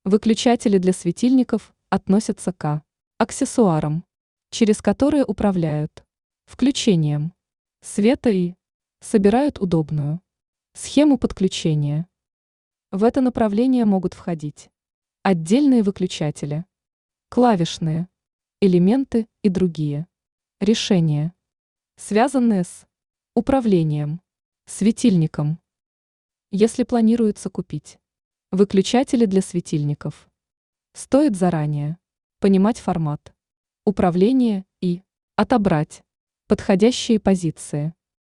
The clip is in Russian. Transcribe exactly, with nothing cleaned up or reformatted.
Выключатели для светильников относятся к аксессуарам, через которые управляют включением света и собирают удобную схему подключения. В это направление могут входить отдельные выключатели, клавишные элементы и другие решения, связанные с управлением светильником. Если планируется купить выключатели для светильников, стоит заранее понимать формат управления и отобрать подходящие позиции.